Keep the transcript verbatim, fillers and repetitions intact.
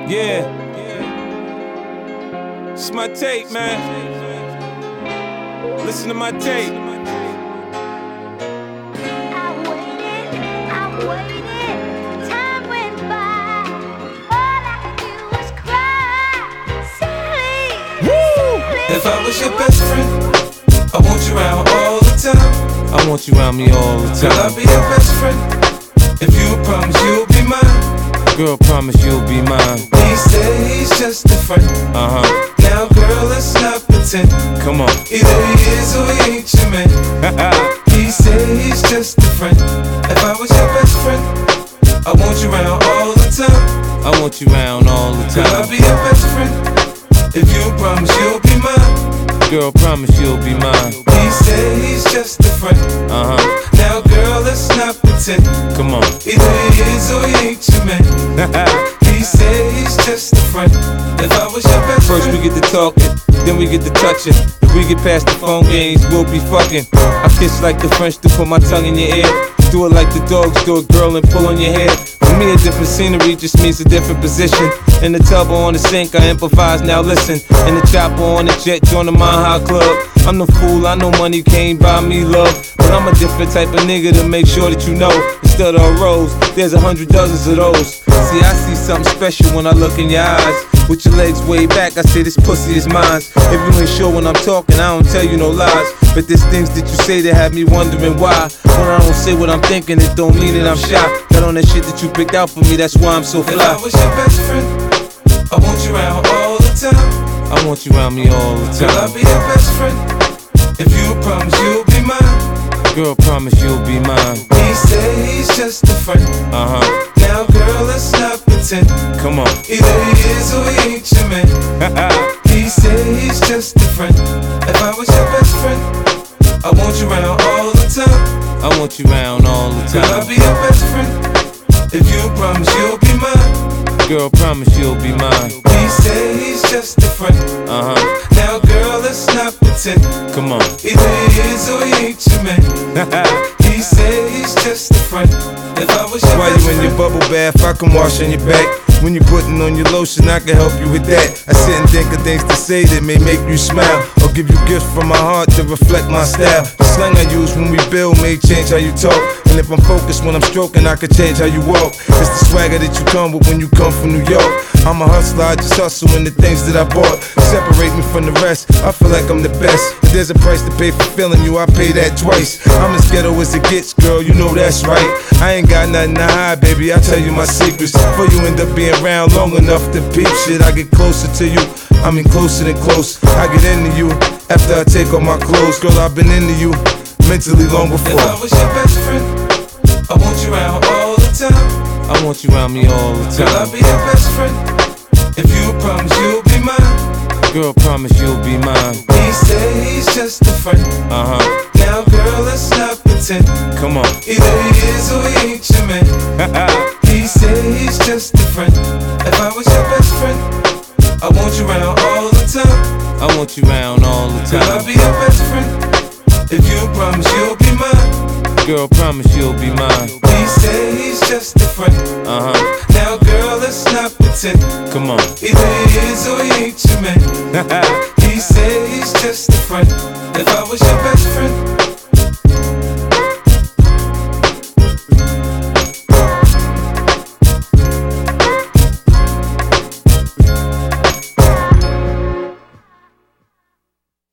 Yeah. It's my tape, man. Listen to my tape. I waited, I waited, time went by. All I could do was cry. Silly, silly. If I was your best friend, I want you around all the time. I want you around me all the Girl, I'll time. be your best friend. If you promise you'll be mine. Girl, promise you'll be mine. He said he's just a friend. Uh-huh. Now, girl, let's not pretend. Come on. Either he is or he ain't your man. He said he's just a friend. If I was your best friend, I want you around all the time. I want you around all the Girl, I'll time. be your best friend. If you promise you'll be mine. Girl, promise you'll be mine. He said he's just a friend. Uh-huh. Now, girl, let's not pretend. Come on. Either he is or he ain't your man. He said he's just a friend. If I was your best First friend, we get to talking, then we get to touching. If we get past the phone games, we'll be fucking. I kiss like the French to put my tongue in your ear. Do it like the dogs do it, girl, and pull on your hair. For me, a different scenery just means a different position. In the tub or on the sink, I improvise, now listen. In the chopper on the jet, join the Mile High Club. I'm the fool, I know money can't buy me love. But I'm a different type of nigga to make sure that you know. Instead of a rose, there's a hundred dozens of those. See, I see something special when I look in your eyes. With your legs way back, I say this pussy is mine. If you ain't sure when I'm talking, I don't tell you no lies. But there's things that you say that have me wondering why. When I don't say what I'm thinking, it don't mean that I'm shy. Got on that shit that you picked out for me, that's why I'm so if I fly. was your best friend, I want you around all the time. I want you around me all the Girl, I'll time. be your best friend. If you promise you'll be mine. Girl, promise you'll be mine. He said he's just a friend. Uh-huh. Now, girl, let's not pretend. Come on. Either he is or he ain't your man. He said he's just a friend. If I was your best friend, I want you around all the time. I want you around all the Girl, I'll time. be your best friend. If you promise you'll be mine. Girl, promise you'll be mine. He said he's just a friend. Uh-huh. Now, girl, let's not pretend. Come on. Either he is or he ain't your man. He said he's just a friend. If I was your While best you in your friend, bubble bath, I can wash on your back. When you putting on your lotion, I can help you with that. I sit and think of things to say that may make you smile, or give you gifts from my heart to reflect my style. The slang I use when we build may change how you talk, and if I'm focused when I'm stroking, I can change how you walk. It's the swagger that you come with when you come from New York. I'm a hustler, I just hustle in the things that I bought. Separate me from the rest, I feel like I'm the best. If there's a price to pay for feeling you, I pay that twice. I'm as ghetto as it gets, girl, you know that's right. I ain't got nothing to hide, baby, I tell you my secrets. Before you end up being around long enough to peep shit, I get closer to you, I mean closer than close. I get into you after I take off my clothes. Girl, I've been into you mentally long if I before. was your best friend, I want you around all the time. I want you around me all the Girl, I'll time. be your best friend. If you promise you'll be mine. Girl, promise you'll be mine. He said he's just a friend. Uh-huh. Now, girl, let's not pretend. Come on. Either he is or he ain't your man. He said he's just a friend. If I was your best friend, I want you around all the time. I want you around all the Girl, I'll time. be your best friend. If you promise you'll be mine. Girl, promise you'll be mine. He said he's just a friend. Uh-huh. Now, girl, let's not pretend. Come on. Either he is or he ain't your man. He said he's just a friend. If I was your best